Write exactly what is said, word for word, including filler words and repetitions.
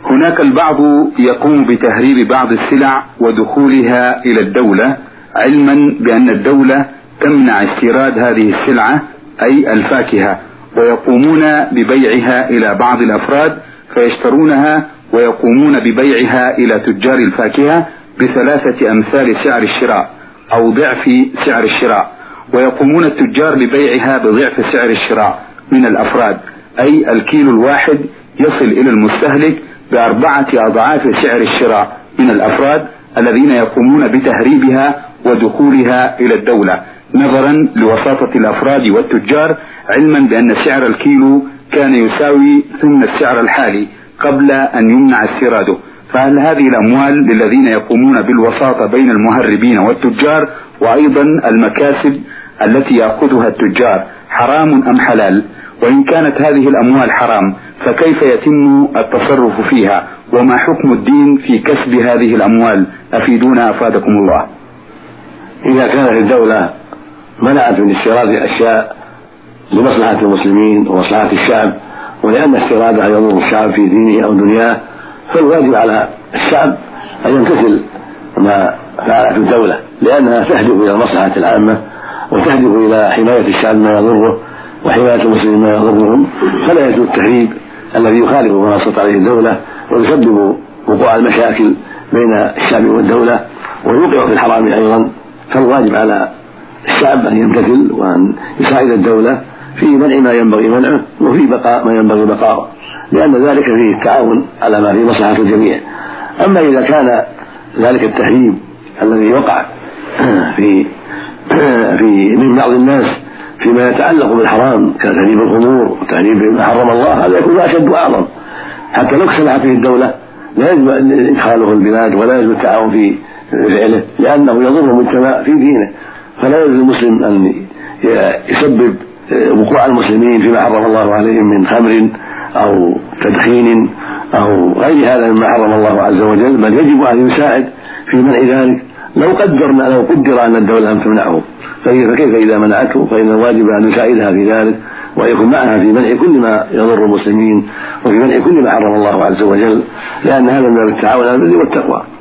هناك البعض يقوم بتهريب بعض السلع ودخولها إلى الدولة، علما بأن الدولة تمنع استيراد هذه السلعة أي الفاكهة، ويقومون ببيعها إلى بعض الأفراد فيشترونها، ويقومون ببيعها إلى تجار الفاكهة بثلاثة أمثال سعر الشراء أو ضعف سعر الشراء، ويقومون التجار ببيعها بضعف سعر الشراء من الأفراد، أي الكيلو الواحد يصل إلى المستهلك بأربعة أضعاف سعر الشراء من الأفراد الذين يقومون بتهريبها ودخولها إلى الدولة، نظرا لوساطة الأفراد والتجار، علما بأن سعر الكيلو كان يساوي ثمن السعر الحالي قبل أن يمنع استيراده. فهل هذه الأموال للذين يقومون بالوساطة بين المهربين والتجار وأيضا المكاسب التي يأخذها التجار حرام أم حلال؟ وإن كانت هذه الأموال حرام فكيف يتم التصرف فيها؟ وما حكم الدين في كسب هذه الأموال؟ أفيدونا أفادكم الله. إذا كانت الدولة منعت من استيراد أشياء لمصلحة المسلمين ومصلحة الشعب، ولأن استيرادها يضر الشعب في دينه أو دنياه، فالواجب على الشعب أن يمتثل ما فعلته الدولة، لأنها تهدف إلى المصلحة العامة وتهدف إلى حماية الشعب ما يضره وحماية المسلمين ما يضرهم، فلا يجوز التهريب الذي يخالف ما نصت عليه الدولة ويسبب وقوع المشاكل بين الشعب والدولة ويوقع في الحرام أيضا. فالواجب على الشعب أن يمتثل وأن يساعد الدولة في منع ما ينبغي منعه وفي بقاء ما ينبغي بقاءه، لأن ذلك فيه التعاون على ما فيه مصلحة الجميع. أما إذا كان ذلك التهريب الذي وقع في في من بعض الناس فيما يتعلق بالحرام كتهريب الخمور وتهريب ما حرم الله، هذا يكون أشد وأعظم، حتى لو سمحت به الدولة لا يجب إدخاله البلاد ولا يجب التعاون في فعله، لأنه يضر المجتمع في دينه. فلا يجوز للمسلم أن يسبب وقوع المسلمين فيما حرم الله عليهم من خمر أو تدخين أو غير هذا مما حرم الله عز وجل، بل يجب أن يساعد في منع ذلك لو قدرنا لو قدر أن الدولة لم تمنعه، فكيف إذا منعته؟ فإن الواجب أن يساعدها في ذلك ويكون معها في منع كل ما يضر المسلمين وفي منع كل ما حرم الله عز وجل، لأن هذا من التعاون على البر والتقوى.